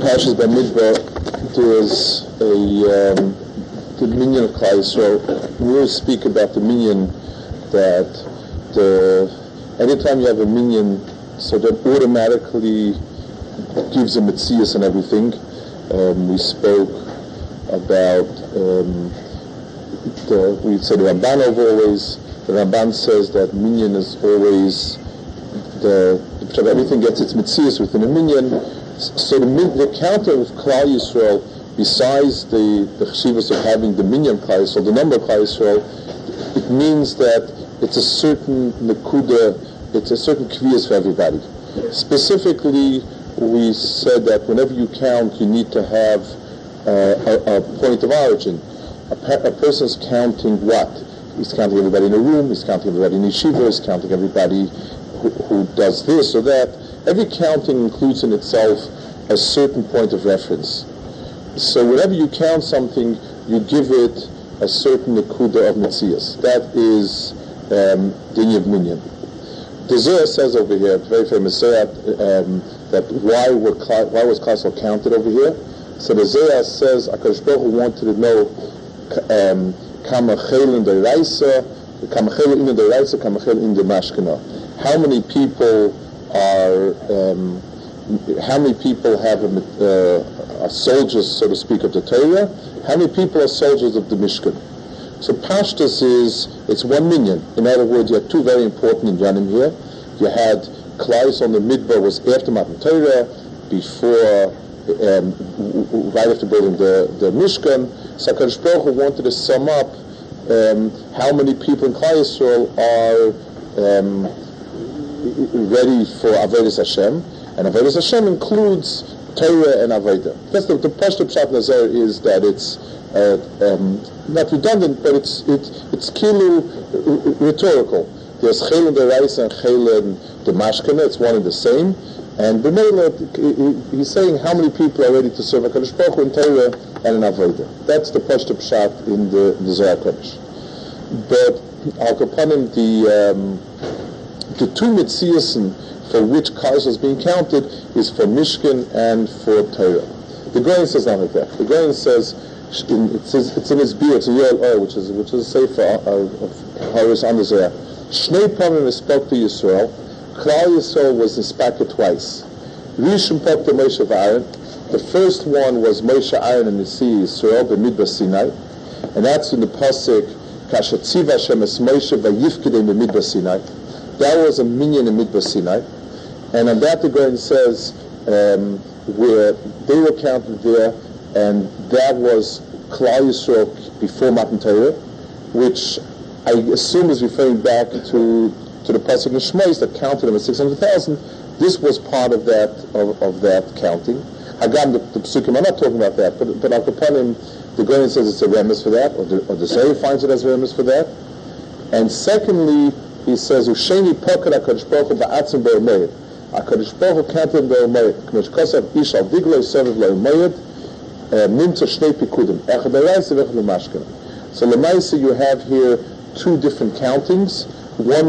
Parshas Bamidbar, there's the minyan of Klal Yisrael. We always speak about the minyan, that anytime you have a minyan, so that automatically gives a metzias and everything. We spoke about we said the Ramban over always. The Ramban says that minyan is always everything gets its metzias within a minyan. So the counter of Klal Yisrael, besides the cheshivas of having the minyan Klal Yisrael, the number of Klal Yisrael, it means that it's a certain nekuda, it's a certain kviyas for everybody. Specifically, we said that whenever you count, you need to have a point of origin. A person's counting what? He's counting everybody in a room, he's counting everybody in yeshiva, he's counting everybody who does this or that. Every counting includes in itself a certain point of reference. So whenever you count something, you give it a certain nekuda of metzias. That is Dinya of Minyan. The Zohar says over here, very famous Zohar, that why was Klal Yisrael counted over here? So the Zohar says HaKadosh Baruch Hu wanted to know kama chel in the Raisa, kama chel in the Raisa, kama chel in the Mashkana. How many people have are soldiers, so to speak, of the Torah? How many people are soldiers of the Mishkan? So Pashtus it's one minyan. In other words, you had two very important inyanim here. You had Klal Yisrael on the Midbar was after Matan Torah, before, right after building the Mishkan. So HaKadosh Baruch Hu wanted to sum up how many people in Klal Yisrael are ready for Avodas Hashem, and Avodas Hashem includes Torah and Avodah. That's the Pashto Pshat Nazar is that it's not redundant, but it's kilu rhetorical. There's Chel and the Reis and Chel and the Mashkana. It's one and the same. And B'meila, he's saying how many people are ready to serve HaKadosh Baruch Hu in Torah and in Avodah. That's the Pashto Pshat in the Zohar Kodesh. But Al Kapanim, the two mitziasin for which Klal Yisrael is being counted is for Mishkan and for Torah. The Goyen says not like that. The Goyen says it's in his beer, it's a Yoel Or, which is a sefer of Haris on the Zohar. Shnei Pamim spoke to Yisrael. Klal Yisrael was inspected twice. Rishon Pok to Moshe Aaron. The first one was Moshe Aaron and Nisi Yisrael b'Midbar Sinai, and that's in the pasuk Kasher Tziva Hashem es Moshe vayifkedei b'Midbar Sinai. That was a minyan in Midbar Sinai, and on that the Goyen says where they were counted there, and that was Klal Yisrael before Matan Torah, which I assume is referring back to the pasuk in Shmos that counted them at 600,000. This was part of that counting. Hagam, the psukim are not talking about that, but Al Kapanim, the Goyen says it's a remes for that, or the Zohar finds it as a remes for that. And secondly, he says, "Usheni poker HaKadosh Baruch Hu ba'atzim b'Omeid." HaKadosh Baruch Hu counted him b'Omeid. K'mesh kosav ish al digloi sevev l'Omeid nimtza shnei pikudim echad l'Reisa v'echad l'Mashkana. So l'Maisa you have here two different countings. One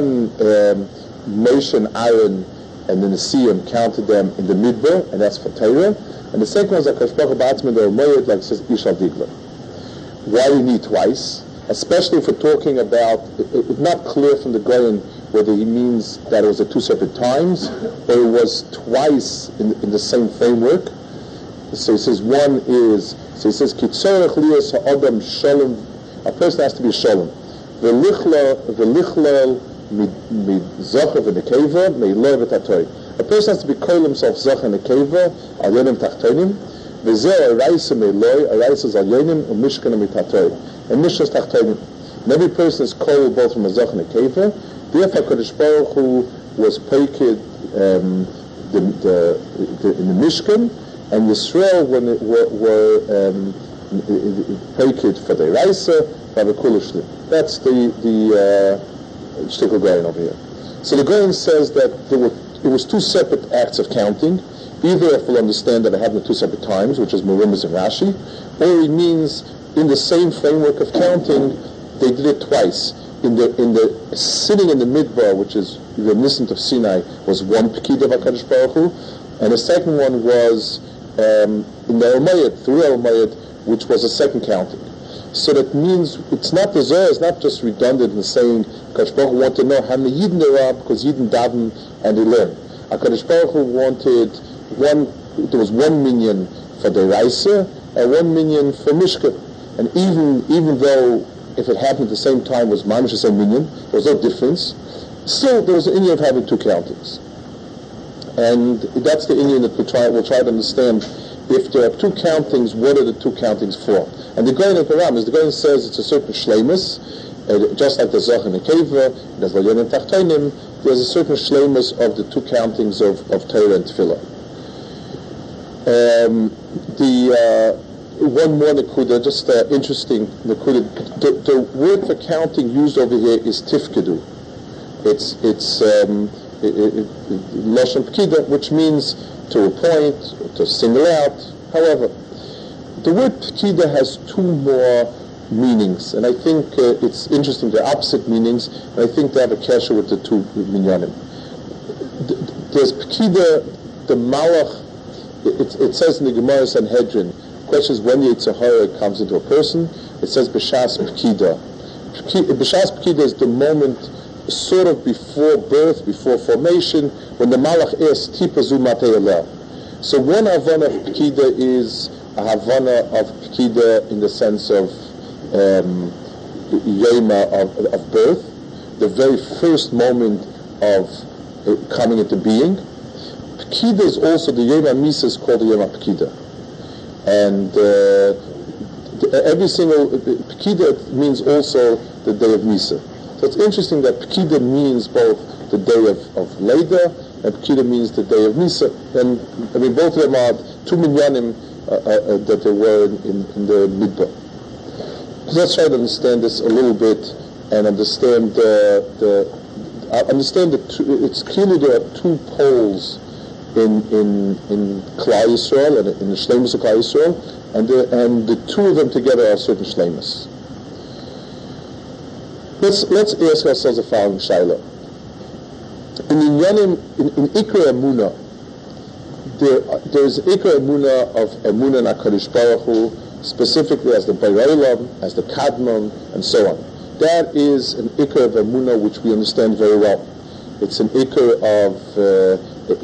Moshe and Aaron and the Nesiim counted them in the Midbar, and that's for Torah. And the second one is HaKadosh Baruch Hu ba'atzim b'Omeid, like it says ish al digloi. Why do you need twice? Especially if we're talking about, it's not clear from the Goyen whether he means that it was at two separate times, or it was twice in the same framework. So he says Kitzorech liyos ha'adam shalom, a person has to be shalom. V'lichlal mid-zocher v'nekeva me'iloi v'tatoy. A person has to be koil himself zocher and nekeva, al yonim tachtonim, v'zeh araisa me'iloi, araisa is al yonim, u'mishkan mitatoy. And Mishnas Tachtonim. And every person is called both from a Zoch and a Keva. Therefore, HaKadosh Baruch Hu was paikid in the Mishkan, and Yisrael were paikid for the Reisa, for the Kulishlim. That's the Shtickle Goyen over here. So the Goyen says that it was two separate acts of counting. Either if we'll understand that it happened at two separate times, which is Merumas and Rashi, or it means in the same framework of counting, they did it twice. In the sitting in the Midbar, which is reminiscent of Sinai, was one Pekid of HaKadosh Baruch Hu, and the second one was in the Umayyad, through Umayyad, which was a second counting. So that means it's not the Zohar is not just redundant in saying HaKadosh Baruch Hu wanted to know how many Yidden there are because Yidden daven and they learn. HaKadosh Baruch Hu wanted there was one minyan for the Raisa and one minyan for Mishka. And even though if it happened at the same time was Mamish the same minyan, there was no difference, still there was an Inyan of having two countings. And that's the Inyan that we'll try to understand. If there are two countings, what are the two countings for? And the Goyen of Param is the Goyen says it's a certain shleimus, just like the Zoch and the Keva, there's the Yon and Tachtonim, there's a certain shleimus of the two countings of Torah and Tefillah. One more Nakuda, just interesting Nakuda. The word for counting used over here is Tifkedu. It's Lashon Pkida, which means to appoint, to single out. However, the word Pkida has two more meanings, and I think it's interesting. They're opposite meanings, and I think they have a kasher with the two minyanim. There's Pkida, the Malach. It says in the Gemara Sanhedrin. The question is when the Yetzer Hara comes into a person. It says B'shas Pkida. B'shas Pkida is the moment sort of before birth, before formation, when the Malach asks Tipa Zu Matei Eleh. So one Havana of Pkida is a Havana of Pkida in the sense of Yema of birth, the very first moment of coming into being. Pkida is also, the Yema Misa is called the Yema Pkida. And every single, Pkida means also the day of Misa. So it's interesting that Pkida means both the day of Leda and Pkida means the day of Misa. And I mean, both of them are two minyanim that there were in the Midbar. So let's try to understand this a little bit and understand understand that it's clearly there are two poles in Klal Yisrael and in the Shleimus of Klal Yisrael, and the two of them together are certain Shleimus. Let's ask ourselves the following shaila. In Ikra Emunah, there is Ikra Emunah of Emunah and HaKadosh Baruch Hu, specifically as the B'Olam, as the Kadmon, and so on. That is an Ikra of Emunah which we understand very well. It's an Ikra of,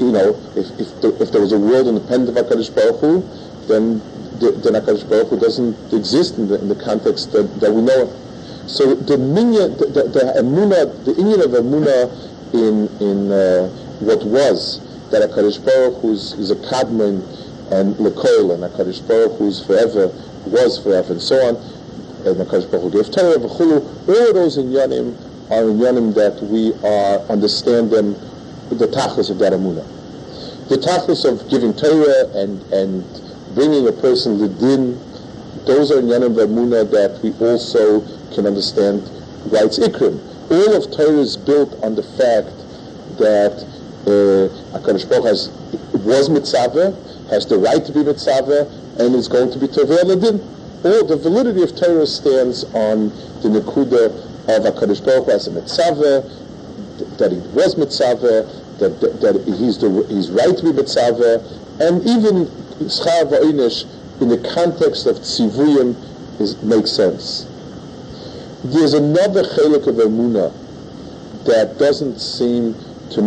if there was a world independent of HaKadosh Baruch Hu, then HaKadosh Baruch Hu doesn't exist in the context that we know of. So the minyan, the emunah, the inyan of emunah in what was that HaKadosh Baruch Hu is a kadmon and lekol, and HaKadosh Baruch Hu is forever, was forever, and so on. And HaKadosh Baruch Hu gave Torah v'chulu. All of those inyanim are inyanim that we understand them, the tachlis of that emunah. The tachlis of giving Torah and bringing a person lidin. Those are inyanim of emunah that we also can understand why it's ikrim. All of Torah is built on the fact that HaKadosh Baruch Hu was mitzaveh, has the right to be mitzaveh, and is going to be tovei ladin. All the validity of Torah stands on the nekuda of HaKadosh Baruch Hu as a mitzaveh, that he was mitzaveh, that he's right to be mitzaveh, and even schar va'inish in the context of tzivuyim makes sense. There's another chelik of emunah that doesn't seem to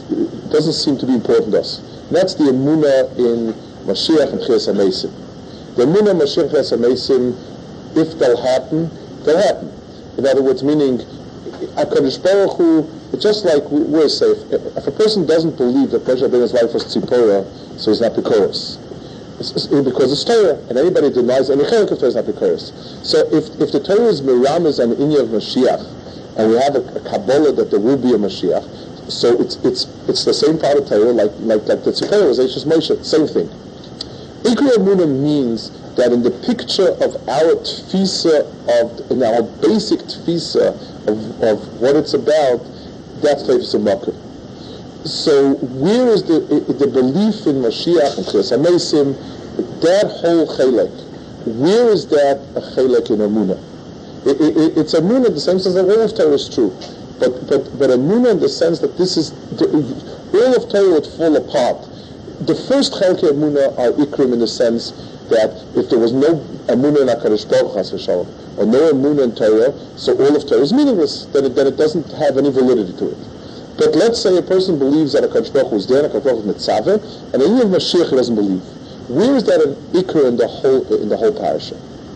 be important to us. And that's the emunah in Mashiach and Chiyas HaMeisim. The emunah in Mashiach and Chiyas HaMeisim, if they'll happen, they'll happen. In other words, meaning HaKadosh Baruch Hu, it's just like we're safe. If a person doesn't believe that Moshe Rabbeinu's life was tzipora, so he's not Bikoros. Because it's Torah, and anybody denies any chelik of Torah is not Bikoros. So if the Torah is Miramis and Inya of Mashiach, and we have a Kabbalah that there will be a Mashiach, so it's the same part of Torah like the Tzipora was Eishes Moshe, same thing. Ikra Emunah means that in the picture of our tfisa, in our basic tfisa of what it's about, that's Teifus Makar. So where is the belief in Mashiach and Chiyas HaMeisim, that whole chelek, where is that a chelek in Emunah? It's Emunah in the sense that all of Torah is true, but Emunah in the sense that this is all of Torah would fall apart. the first Chelkei Emunah are Ikrim in the sense that if there was no Emunah in HaKadosh Baruch Hu, Chas v'Shalom, or no Emunah in Torah, so all of Torah is meaningless, that it doesn't have any validity to it. But let's say a person believes that HaKadosh Baruch Hu is there, HaKadosh Baruch Hu is Mitzaveh, and even of Mashiach he doesn't believe. Where is that an Ikr in the whole parasha?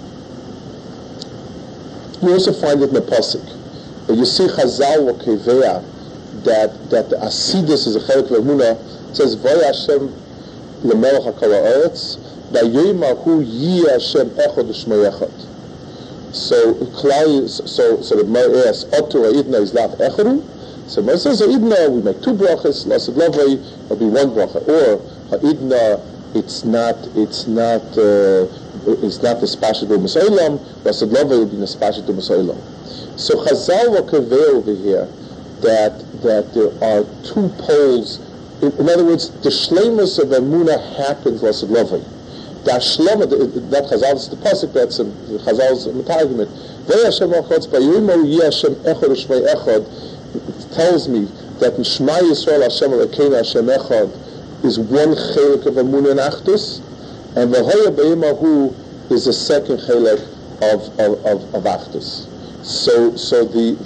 You also find it in the Pasuk. You see Chazal or Kevea that the Asidus is a Chelek Emunah. It says Vay Hashem lemelech hakol haaretz vayomar hu yi Hashem echad u'shmei echad. So the Gemara asks Otu ha'idna is laf echadu. So Gemara says ha'idna we make two brachas, lasad lavei will be one bracha, or ha'idna it's not the spashit b'masaylam, lasad lavei will be the spashit b'masaylam. So Chazal will convey over here that there are two poles. In other words, the shleimus of Emunah happens lasad lavei. The Ashlama, that Chazal is the pasuk, that's Chazal's argument. Vay Hashem echad vayomar yi Hashem echad u'shmei echad. It tells me that in Shema Yisrael Hashem Elokeinu Hashem echad is one chelik of Emunah and Achdus, and v'hoya b'yomar hu is the second chelik of Achdus. So the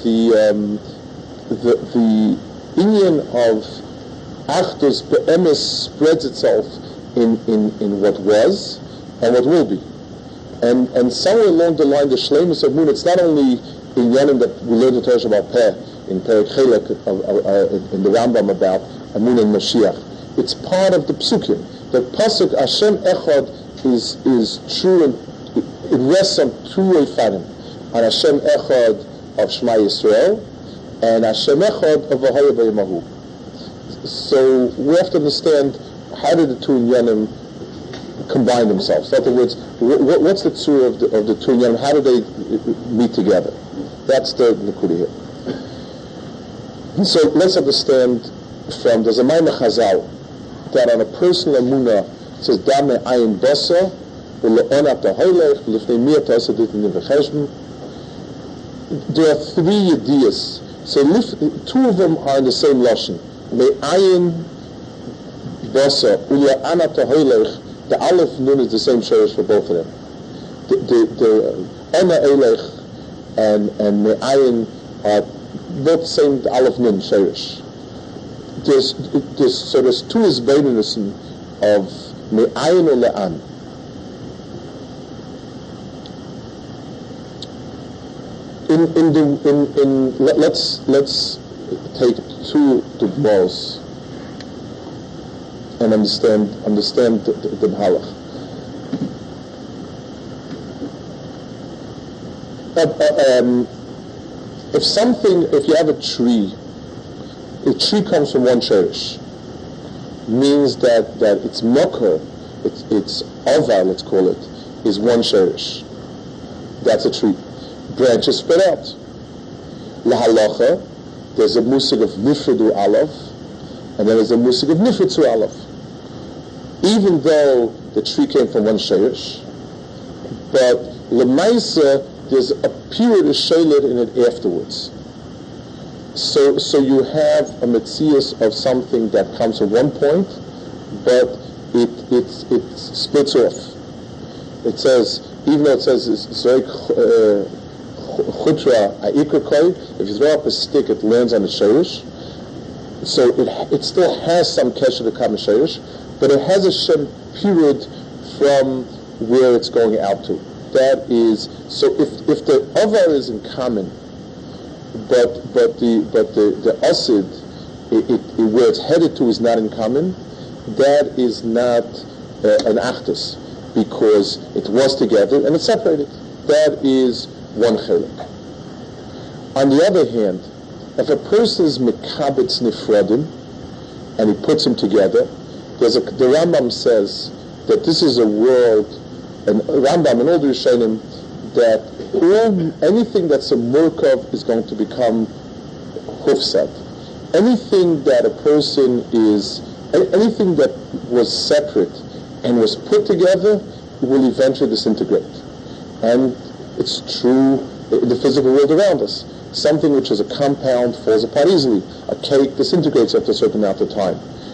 inyan of Achdus be'emes spreads itself in what was and what will be. And somewhere along the line, the Shleimus of Emunah, it's not only in Yanim that we learn the Torah Shabbat Peh, in Perek Chelek, in the Rambam about Emunah and Mashiach. It's part of the Psukim. The Pasuk Hashem Echad is true, and it rests on two Eifanim. On Hashem Echad of Shema Yisrael, and Hashem Echad of V'hoya B'yamahu. So we have to understand how did the two Inyanim combine themselves. In other words, what's the tzur of the two Inyanim? How do they meet together? That's the Nekuda here. So let's understand from the Zamayna Chazal that on a personal Emunah it says Dame Ayin Basa V'le'onat Ha'holech V'lifnei Miyat Ha'asadit V'cheshbon. There are three ideas. So two of them are in the same lashon. Me'ayin Basa U'le'onat Ha'holech. The Aleph Nun is the same shorish for both of them. The Ona Elech and Me'ayin are both the same Aleph Nun shorish. There's two isbeinusim of Me'ayin or Le'an. Let's take two dugmos and understand the Mahalach. If you have a tree comes from one shorish, means that its mokher, its ova, let's call it, is one shorish. That's a tree. Branches spread out. Lahalacha, there's a musig of nifredu alav, and then there's a musig of nifretzu alav. Even though the tree came from one shorish, but lemaisa, there's a period of shaylet in it afterwards. So you have a metzias of something that comes from one point, but it splits off. It says, even though it says it's very chutra ha'ikr, if you throw up a stick, it lands on the shorish. So it still has some kesher to come shorish, but it has a shem period from where it's going out to. That is, so if the avar is in common, but the asid, where it's headed to is not in common, that is not an achdus, because it was together and it's separated. That is one chelik. On the other hand, if a person is mekabetz nifradim and he puts them together, the Rambam says that this is a world, and Rambam and all the Rishonim, that anything that's a murkav is going to become hufsad. Anything that a person anything that was separate and was put together will eventually disintegrate. And it's true in the physical world around us. Something which is a compound falls apart easily. A cake disintegrates after a certain amount of time.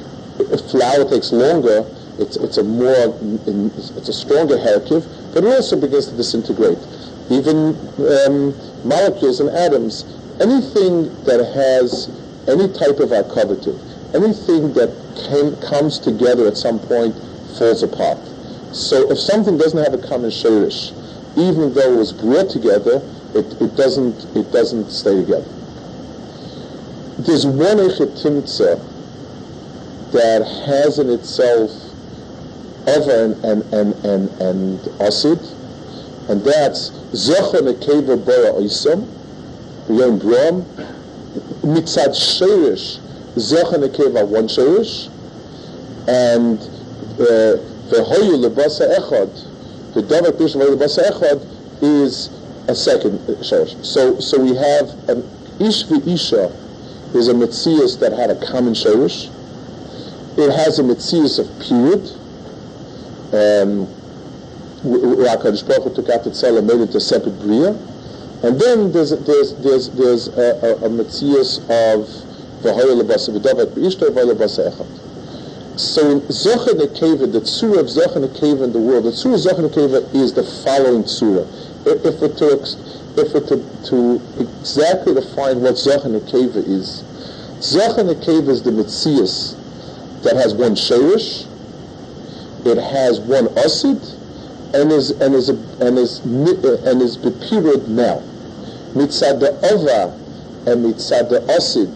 if flour takes longer, it's a stronger hierarchy, but it also begins to disintegrate. Even molecules and atoms, anything that has any type of alkavative, anything that comes together at some point falls apart. So if something doesn't have a common shirish, even though it was brought together, it doesn't stay together. There's one echetimtza that has in itself Ava and Asid, and that's Zocha Nekeva Bara Oisam, B'yom Brom, Mitzad Shirish, Zocha Nekeva one Shirish, and V'hoyu Lebasa Echad, the Davar Pish Lebasa Echad is a second Shirish. So we have an Ish V'Isha is a Metzias that had a common Shirish. It has a Metzias of period. HaKadosh Baruch Hu took out the Tzal and made it a separate Bria. And then there's a Metzias of V'hoyu Lebasa V'davar B'ishta V'hoyu Lebasa Echad. So in Zocha Nekeva, the Tzura of Zocha Nekeva in the world, the Tzura of Zocha Nekeva is the following Tzura. If we're to exactly define what Zocha Nekeva is, Zocha Nekeva is the Metzias that has one Shirish, it has one Asid, and is bepirud now. Mitzad the Ava and Mitzad the Asid,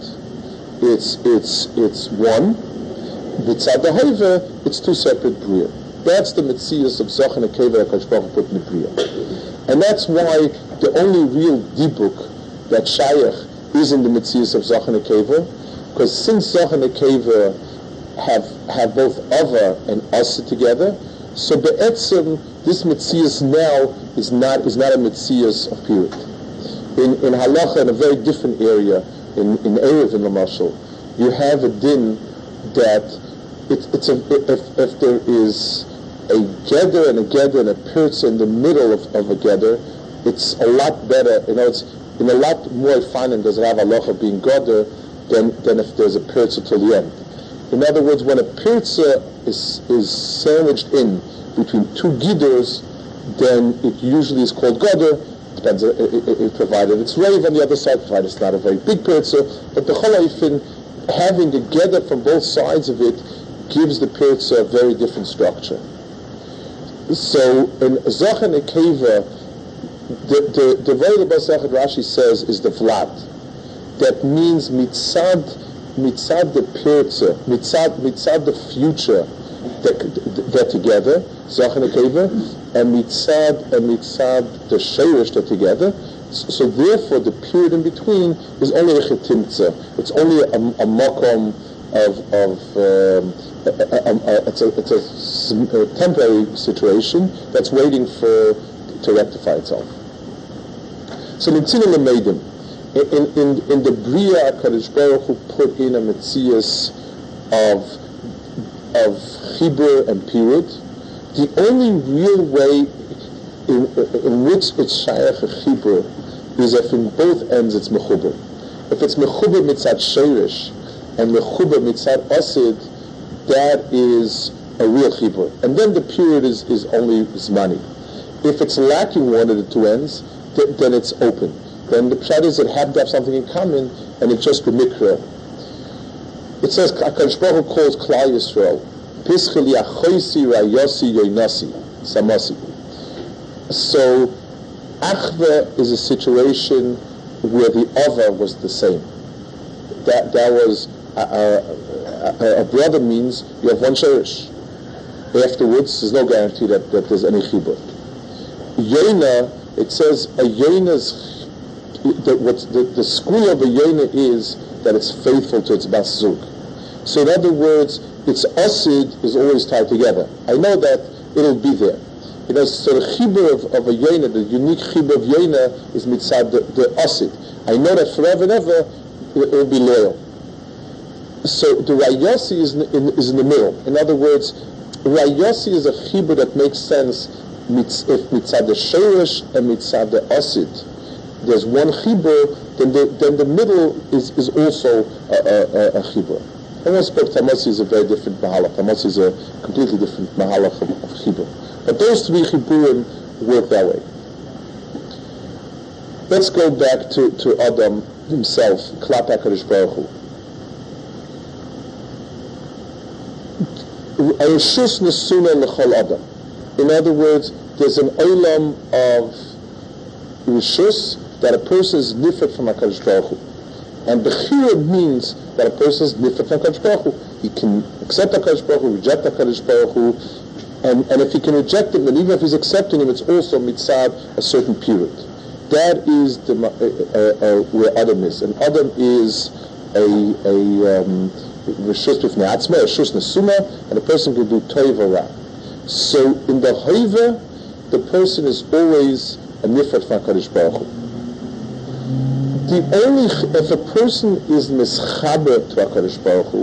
it's one. Mitzad the Hoiva, it's two separate Bria. That's the Metzias of Zocha Nekeva that HaKadosh Baruch Hu put in the Bria. And that's why the only real dibuk that Shayach is in the Metzias of Zocha Nekeva, because since Zocha Nekeva have both Ava and Asa together, so Be'etzim, this Metzias now is not a Metzias of period. In Halacha, in a very different area, in Erev in the Mashal, you have a din that if there is a Geder and a Pirza in the middle of a Geder, it's a lot better, it's in a lot more fun and does Rav Halacha being Geder than if there's a Pirza till the end. In other words, when a Pirza is sandwiched in between two Giders, then it usually is called Geder. Depends, it provided it's Rave on the other side, provided it's not a very big Pirza, but the Cholaifin, having a Geder from both sides of it, gives the Pirza a very different structure. So in Zocha Nekeva, the way the Basachat Rashi says is the Vlad. That means mitzad the Pirza, mitzad the future, they're together, Zocha Nekeva, and mitzad the Sheirish, they're together. So therefore, the period in between is only a chetimtza. It's only a makom it's a temporary situation that's waiting to rectify itself. So Nitzina Lemeidim, in the Bria, HaKadosh Baruch Hu put in a Metzias of Chibur and period. The only real way in which it's Shayach a Chibur is if in both ends it's Mechuber. If it's Mechuber mitzad Sheirish and Mechuber mitzad Asid, that is a real Chibur. And then the period is only Zmani. If it's lacking one of the two ends, then it's open. Then the pshat is it happened to have something in common, and it's just the mikra. It says, HaKadosh Baruch Hu calls Klal Yisrael, Pischel Yachoisi Rayosi Yoinasi, Samasi. So, Achva is a situation where the Ava was the same. That was, a brother means you have one shirish. Afterwards, there's no guarantee that there's any chibur. Yoina, it says a yoina's, the school of a yoina is that it's faithful to its baszug. So in other words, its asid is always tied together. I know that it'll be there. So the chibur of a yoina, the unique chibur of yoina is mitzad the asid. I know that forever and ever it will be loyal. So the Rayosi is in the middle. In other words, Rayosi is a chibur that makes sense if mitzad the sheirish and mitzad the asid. There's one chibur, then the middle is also a chibur. Almost, but Tamotzi is a very different mahalach. Tamotzi is a completely different mahalach of chibur. But those three chiburim work that way. Let's go back to Adam himself, Klap HaKadosh Baruch Hu. Reshus nesuna l'chol Adam. In other words, there's an olam of reshus that a person is nifet from HaKadosh Baruch Hu. And bechira means that a person is nifet from HaKadosh Baruch Hu. He can accept HaKadosh Baruch Hu, reject HaKadosh Baruch Hu, and if he can reject him, and even if he's accepting him, it's also mitzad a certain period. That is where Adam is. And Adam is a reshus b'fnei atzma, a reshus nesuma, and a person can do toiv or ra. So in the hoiva, the person is always a nifet from HaKadosh Baruch Hu. If a person is mischaber to HaKadosh Baruch Hu,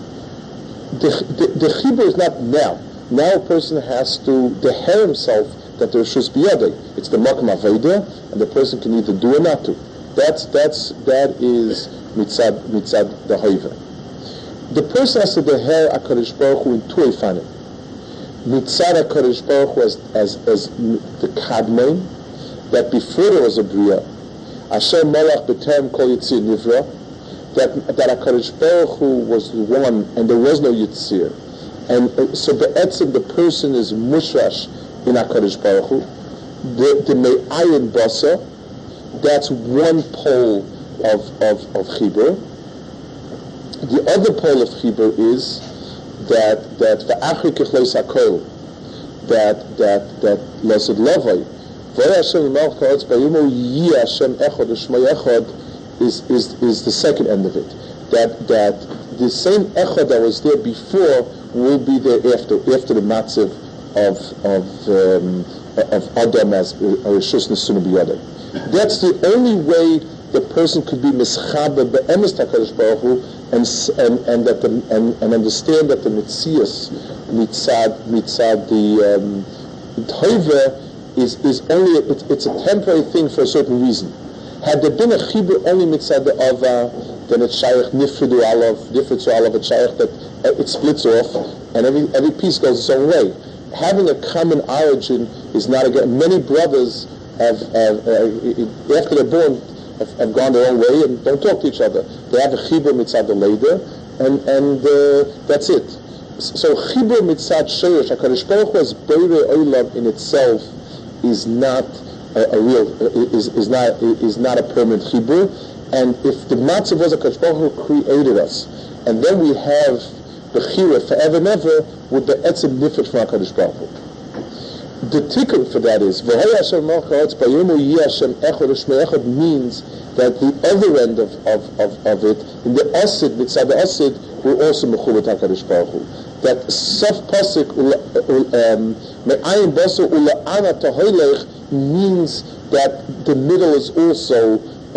the chibur is not now. Now a person has to deher himself that there should be other. It's the makam avodah, and the person can either do or not do. That is mitzad the hoiva. The person has to deher HaKadosh Baruch Hu in two efanim. Mitzad HaKadosh Baruch Hu as the kadmon, that before there was a bria, Asher Malach B'Terem Kol Yitzir Nivra, that HaKadosh Baruch Hu was one and there was no Yitzir. And so the person is mushrash in HaKadosh Baruch Hu. The Me'ayin Basa, that's one pole of Chibur. The other pole of Chibur is that V'achri Kechleis HaKol, that Lesed Lavai, is the second end of it. That the same echad that was there before will be there after the matzav of Adam as Reshus Nesuna B'Yadai. That's the only way the person could be mischaber be'emes HaKadosh Baruch Hu and understand that the mitzias mitzad the toiva is only it's a temporary thing for a certain reason. Had there been a chibur only mitzad the ava, then it's shaykh nifridu alav, it's shaykh that it splits off, and every piece goes its own way. Having a common origin is not again. Many brothers have after they're born have gone their own way and don't talk to each other. They have a chibur mitzad the later, and that's it. So chibur mitzad sheyesh HaKadosh Baruch Hu as beirei olam in itself is not is not a permanent chibur, and if the matzav was HaKadosh Baruch Hu created us, and then we have the chira forever and ever with the etzem nifet from HaKadosh Baruch Hu. The tikkun for that is v'hei Hashem malach ha'aretz b'yomu yeh Hashem echad u'shmei echad means that the other end of it in the asid mitzad the asid we're also mechuvet HaKadosh Baruch Hu. That sof pasuk me'ayin baso ula'ana tahoylech means that the middle is also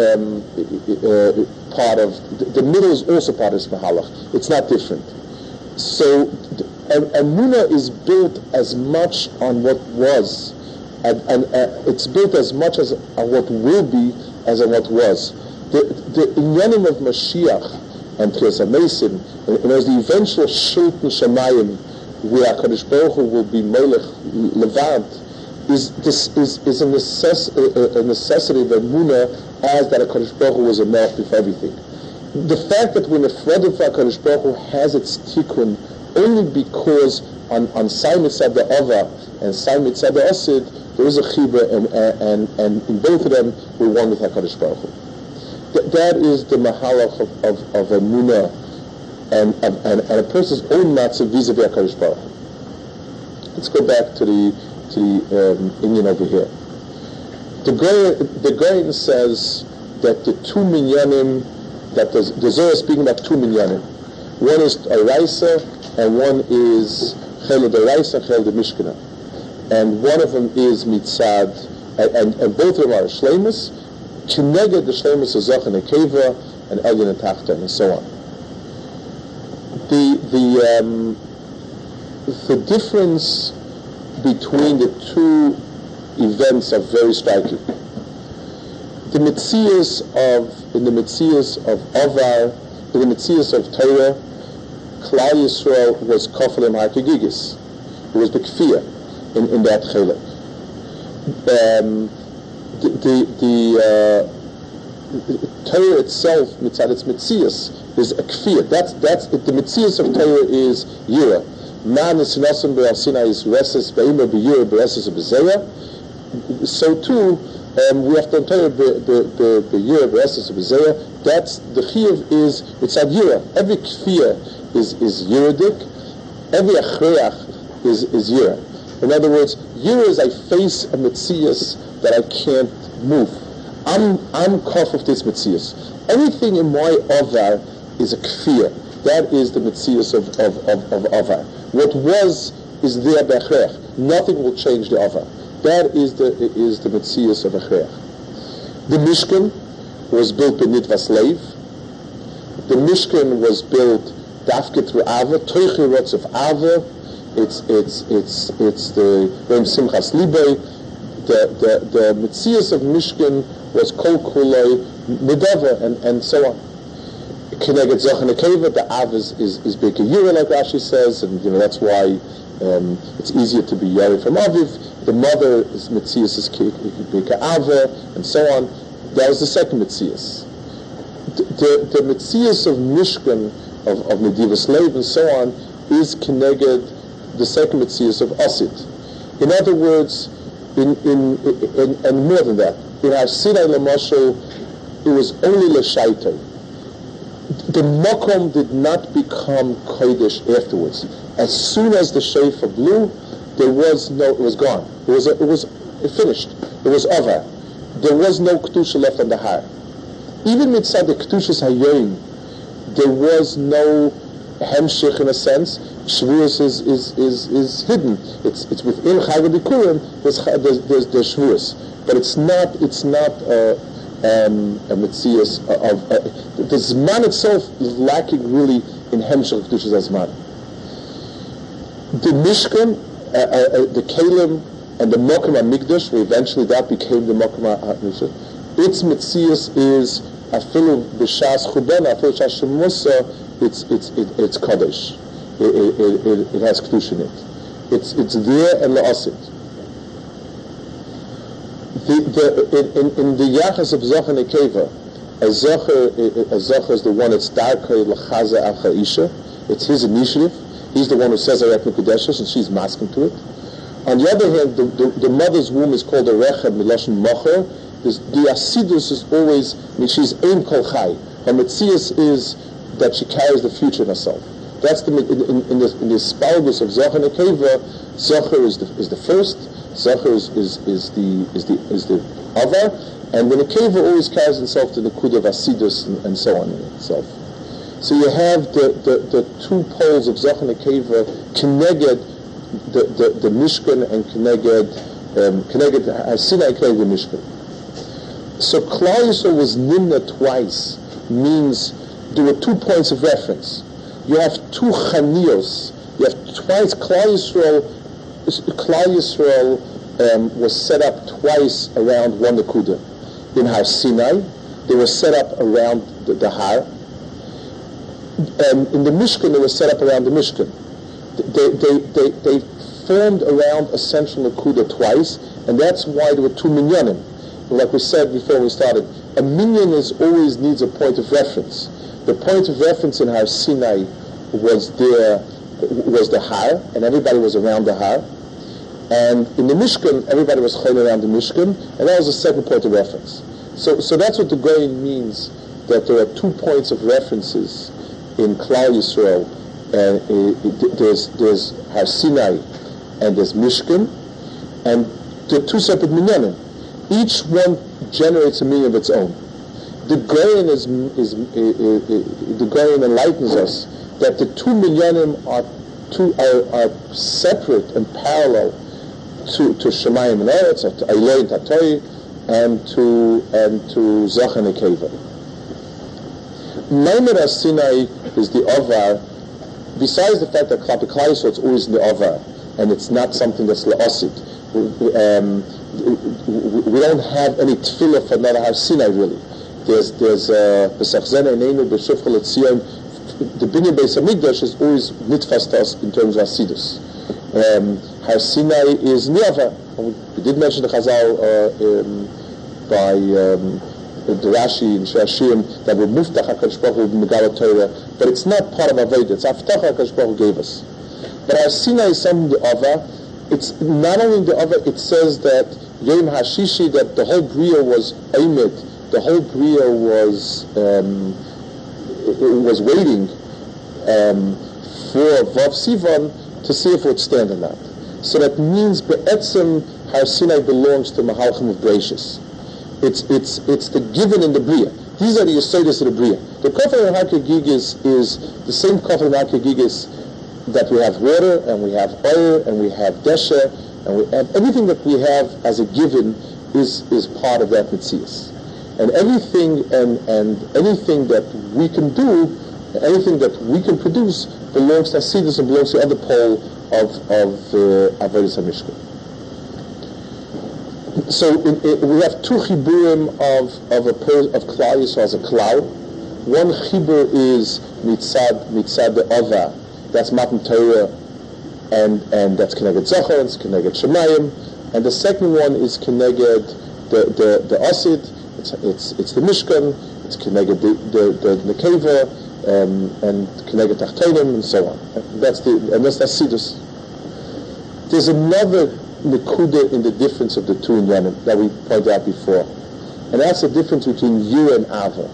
part of the middle is also part of this mahalach. It's not different. So Emunah is built as much on what was, and it's built as much as on what will be as on what was. The inyanim of Mashiach and Tchias HaMesim, and as the eventual Shultan Shamayim, where HaKadosh Baruch Hu will be Melech Levad, is a necessity of Emunah as that HaKadosh Baruch Hu was a Melech before everything. The fact that when a Fred of HaKadosh Baruch Hu has its tikkun only because on Sai Mitzad the Ava and Sai Mitzad the Asid there is a chibur and in both of them we're one with HaKadosh Baruch Hu. That is the mahalach of Emunah and a person's own matzah vis-a-vis HaKadosh Baruch Hu. Let's go back to the Indian over here. The Goyen says that the two minyanim, that the Zohar is speaking about two minyanim. One is Araisa and one is Chel Araisa, Chel Mishkana. And one of them is Mitzad, and both of them are Shleimus, Kineged the Shleimus of Zoch and Akeva, and Elyon and Tachtan, and so on. The difference between the two events are very striking. In the Metzias of Avar, in the Metzias of Torah, Klal Yisrael was Kofelim HaKegigis. It was Bekfiyah in that Chelek. The Torah itself, mitzad its mitzias, is a kfiyah. That's the mitzias of Torah is yira. Man is sinasim be'al Sinai is reses be'ima be'yira be'reses be'zeya. So too, we have to Torah be'yira be'reses be'zeya. That's the chiyuv is mitzad yira. Every kfiyah is yiridik. Every achreach is yira. In other words, yira is I face a mitzias that I can't move. I'm kaf of this mitzias. Anything in my avar is a kfiyah. That is the mitzias of avar. What was is there b'achrech. Nothing will change the avar. That is the mitzias of achrech. The Mishkan was built by Nitvas Leiv. The Mishkan was built dafke through Ava. Toichi Rotz of Ava. It's the Rem Simchas Libei. The mitzias of Mishkan was kol kuloi midava and so on. Keneged Zochen Akeva, the Av is Beka Yira, like Rashi says, and that's why it's easier to be Yari from Aviv. The mother is mitzias is Beka Ava, and so on. That was the second mitzias. The mitzias of Mishkan, of Medivas Leiv and so on, is Keneged the second mitzias of Asid. In other words, and more than that, in our Sinai Lamashal, it was only L'Shaitay. The Mokom did not become Kodesh afterwards. As soon as the Shofar blew, it was gone. It was finished. It was over. There was no Kedusha left on the Har. Even mitzad the Kedushas Hayoim, there was no Hemshich in a sense. Shavuos is hidden. It's within Chag Bikurim. There's Shavuos, but it's not a mitzias of the Zman itself is lacking really in Hemshech Kedushas Zman. The Mishkan, the Kalim, and the Mokum HaMikdash, where eventually that became the Mokum HaMikdash, its mitzias is afilu b'shas chubena, afilu b'shas shemusa, it's Kodesh. It has Kedush in it. It's there and la'asid. In the Yachas of Zocher Nekeva, a Zocher is the one that's darkei l'chaza al ha'isha. It's his initiative. He's the one who says Arek Mekudeshes, and she's masking to it. On the other hand, the mother's womb is called a Rechab Miloshen Mocher. The Asidus is always, she's Ein Kol Chai. Her Metzias is that she carries the future in herself. That's in the spalgus of Zocher Nekeva. Zocher is the first. Zocher is the other, and the Nekeva always carries itself to the Kud of Asidus and so on in itself. So you have the two poles of Zocher Nekeva Keneged the Mishkan and Keneged Sinai Keneged Mishkan. So Klal Yisrael was Nimna twice, means there were 2 points of reference. You have 2 Chanios. You have twice Klal Yisrael was set up twice around one Nakuda. In Har Sinai, they were set up around the Har. In the Mishkan, they were set up around the Mishkan. They formed around a central Nakuda twice, and that's why there were 2 minyanim. Like we said before we started, a minyan always needs a point of reference. The point of reference in Har Sinai was the Har, and everybody was around the Har. And in the Mishkan, everybody was chayil around the Mishkan, and that was the second point of reference. So that's what the Goyin means, that there are 2 points of references in Klal Yisrael. There's Har Sinai, and there's Mishkan, and there are 2 separate minyanim. Each one generates a meaning of its own. The Goyin the Goyin enlightens us that the 2 minyanim are separate and parallel to Shemayim and Eretz, to Eiloi and Tatoi, and to Zocher Nekeva. Maimer Har Sinai is the Ovar. Besides the fact that Klal Yisrael is always in the Ovar, and it's not something that's la'asid. We don't have any tefillah for another Har Sinai really. There's B'sach Zen Einu B'Shufcha L'Tzion the Binyan Beis Hamikdash is always nitfas to us in terms of Hasidus. Har Sinai is Niava. We did mention the Chazal by the Rashi and Shashim that we're Muftach HaKadosh Baruch Hu Megala Torah, but it's not part of Aveda. It's Aftach HaKadosh Baruch Hu gave us. But Har Sinai is something the Ava. It's not only the Ava. It says that Yom Hashishi, that the whole Bria was Eimet, the whole Bria was waiting for Vav Sivan to see if it would stand or not. So that means Be'etzem Har Sinai belongs to Mahalchim of Gracious. It's the given in the Bria. These are the Yesodis of the Bria. The Kofar and HaKagigis is the same Kofar and HaKagigis that we have water, and we have oil, and we have desha, and everything that we have as a given is part of that Metzias. And everything and anything that we can do, anything that we can produce belongs to Hasidus and belongs to the other pole of Avodas HaMishkan. So we have two chiburim of Klal Yisrael as a klal. One chibur is mitzad the Ava, that's Matan Torah, and that's Keneged Zohar, it's Keneged Shemayim, and the second one is Keneged the Asid, it's the Mishkan, it's Keneged the Nekeva, and Keneged Tachtonim, and so on. That's Sidus. There's another Nekuda in the difference of the two in Yemen that we pointed out before, and that's the difference between Yira and Ava.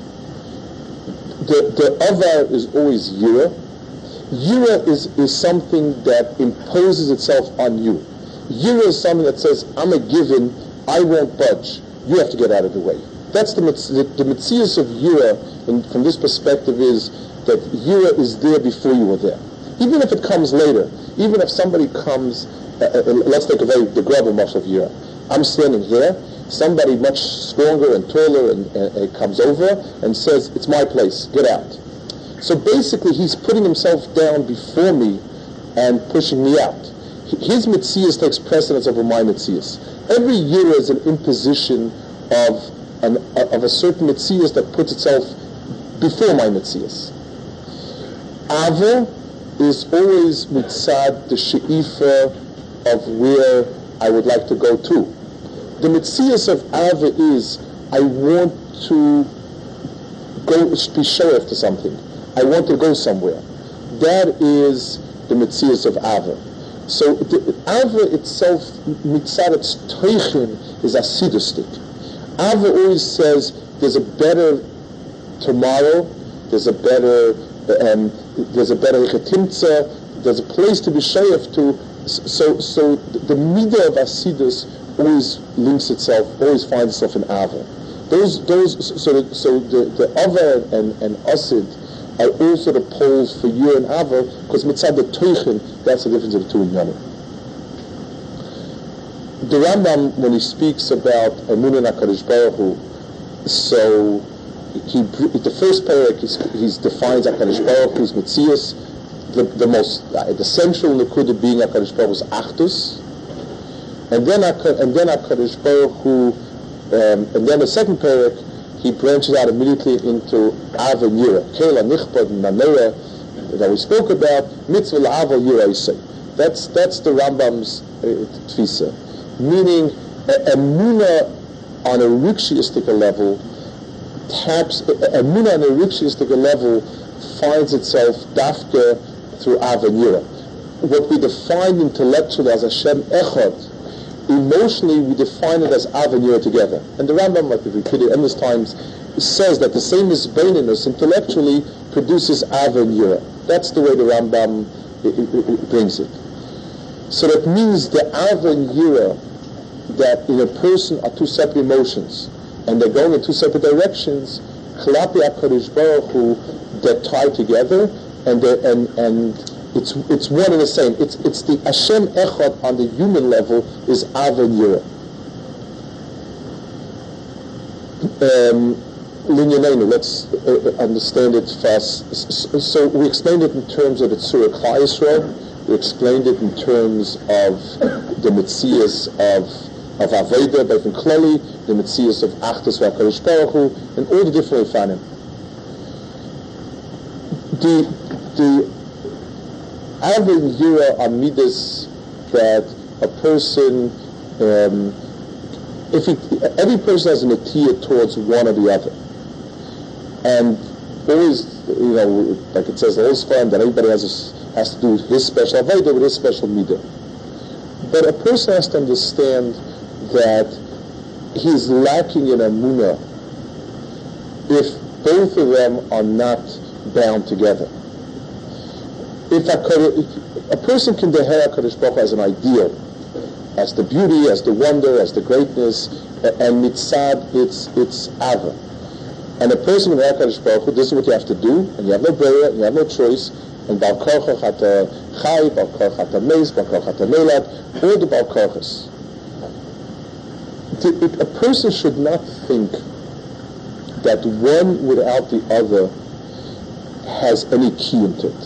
The Ava is always Yira. Yira is something that imposes itself on you. Yira is something that says, I'm a given, I won't budge, you have to get out of the way. That's the Metzias of Yira, and from this perspective, is that Yira is there before you were there. Even if it comes later, even if somebody comes, let's take the global muscle of Yira. I'm standing here, somebody much stronger and taller and comes over and says, it's my place, get out. So basically, he's putting himself down before me and pushing me out. His Metzias takes precedence over my Metzias. Every Yira is an imposition of a certain Metzias that puts itself before my Metzias. Ava is always mitzad the she'ifa of where I would like to go to. The Metzias of Ava is, I want to go be show to something. I want to go somewhere. That is the Metzias of Ava. So the Ava itself, mitzad its teichen, is asidustic. Ava always says there's a better tomorrow, there's a better chetimtza, there's a place to be shayef to. So the midah of asidus always links itself, always finds itself in Ava. So the Ava and Asid are also the poles for Yir and Ava, because mitzad the Teichen, that's the difference of the two in Yemen. The Rambam, when he speaks about Emunah HaKadosh Baruch Hu, so the first parak he defines HaKadosh Baruch Hu's Metzias, the central Nekuda being HaKadosh Baruch Hu's Achdus, and then HaKadosh Baruch Hu, and then the second parak, he branches out immediately into Ava and Yira. Kela, Nichbad, and Nanera that we spoke about, Mitzvah Ava Yira Yisay. That's the Rambam's Tfisa. Meaning, Emunah on a Rikshiistic level finds itself dafka through Ava and Yira. What we define intellectually as Hashem Echad, emotionally, we define it as Av and Yira together. And the Rambam, like we've repeated endless times, says that the same as Baininus intellectually produces Av and Yira. That's the way the Rambam brings it. So that means the Av and Yira, that in a person are two separate emotions, and they're going in two separate directions, Klapi HaKadosh Baruch Hu, they're tied together, and it's one and the same. It's the Hashem Echad on the human level is Av and Yira. Linyanenu, let's understand it fast. So we explained it in terms of the Tzura Klal Yisrael. We explained it in terms of the Metzias of Aveda, Beifin Klali, the Metzias of Achdus VaKadosh Baruch Hu, and all the different Ifanim. The Ava and Yira are midas that a person, every person has an atiyah towards one or the other, and always, like it says, the whole Sfarim, that everybody has to do his special avodah with his special midah. But a person has to understand that he's lacking in emunah if both of them are not bound together. If a person can deher HaKadosh Baruch Hu as an ideal, as the beauty, as the wonder, as the greatness, and mitzad, it's ava. And a person can deher HaKadosh Baruch Hu, this is what you have to do, and you have no prayer, and you have no choice, and Bal Korcha Chata Chai, Bal Korcha Chata Meis, Bal Korcha Chata Melad, all the Bal Korchas. A person should not think that one without the other has any key into it.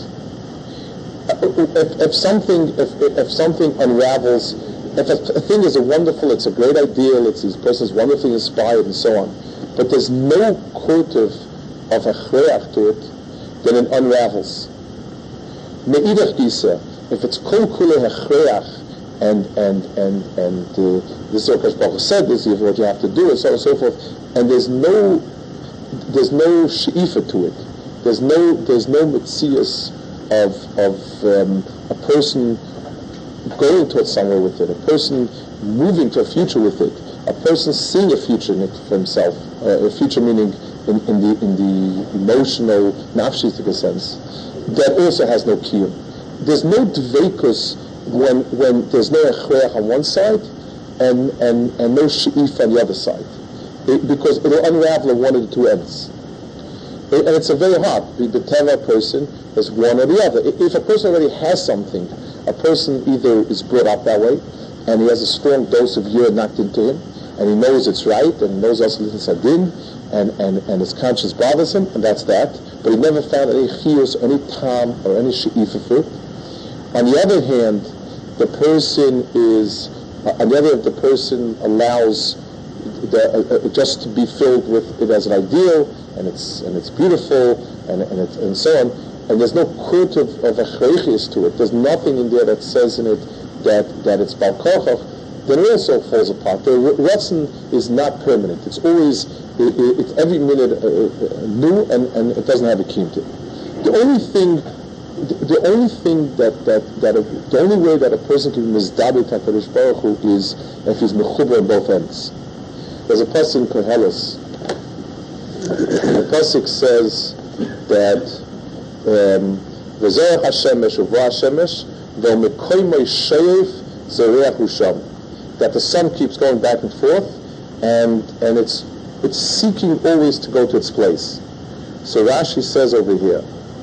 If something unravels, if a thing is it's a great ideal, this person is wonderfully inspired and so on, but there's no quotive of a chreach to it, then it unravels. Me'idach gisa, if it's kol kule hechreach, and this is what Kadosh Baruch Hu said, this is what you have to do, and so on and so forth, and there's no she'ifa to it. There's no mitzias of a person going towards somewhere with it, a person moving to a future with it, a person seeing a future in it for himself, a future meaning in the emotional, nafshistic sense, that also has no kiyum. There's no dveikus when there's no echreach on one side and no she'if on the other side, because it'll unravel at one of the two ends. And it's a very hard. The teva person is one or the other. If a person already has something, a person either is brought up that way, and he has a strong dose of yira knocked into him, and he knows it's right, and he knows also little sadin, and his conscience bothers him, and that's that. But he never found any chiyus, any tam, or any she'ifa for it. On the other hand, the person allows just to be filled with it as an ideal, and it's beautiful, and so on, and there's no kurt of achreichis to it. There's nothing in there that says in it that it's bal kochach. Then it also falls apart. The ratzon is not permanent. It's always it's every minute new, and it doesn't have a kiyum to it. The only way that a person can be mizdabel HaKadosh Baruch Hu is if he's mechuber on both ends. There's a pasuk in Koheles. The pasuk says that v'zorach hashemesh uvra hashemesh v'mekoymoi sheif zoreach usham, that the sun keeps going back and forth, and it's seeking always to go to its place. So Rashi says over here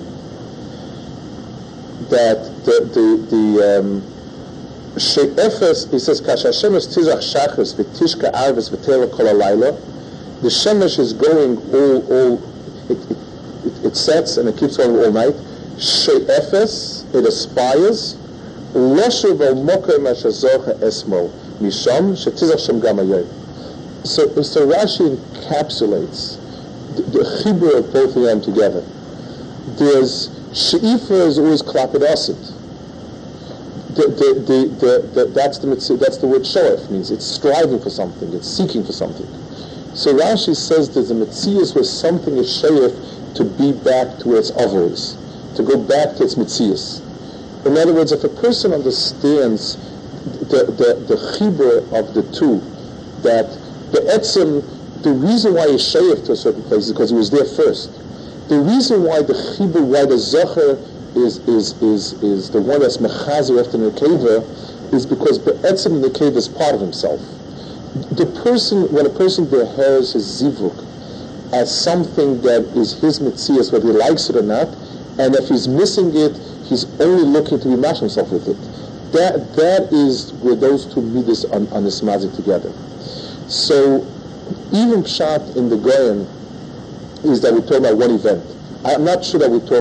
that the she'efes, he says, Kash Hashemesh tizach shachris v'tishka arvis v'tela kol halayla, the shemesh is going all it sets and it keeps going all night. She'efes, it aspires, l'shuv al mokem asher zorcha esmo misham she'tizach shem gam hayoyim. So Rashi encapsulates the chibur of both of them together. There's she'ifa is always klapid asid. That's the word shoef, means it's striving for something, it's seeking for something. So Rashi says there's a mitzias where something is shoef to be back to where its other is, to go back to its mitzias. In other words, if a person understands the chibur of the two, that the etzem, the reason why he's shoef to a certain place is because he was there first. The reason why the chibur, why the zocher is the one that's mechazer after the nekeva, is because be'etzem the nekeva is part of himself. The person, when a person behares his zivuk as something that is his mitzias, whether he likes it or not, and if he's missing it, he's only looking to be mash himself with it. That is where those two midas on this mazik together. So even pshat in the Goyim is that we talk about one event. I'm not sure that we talk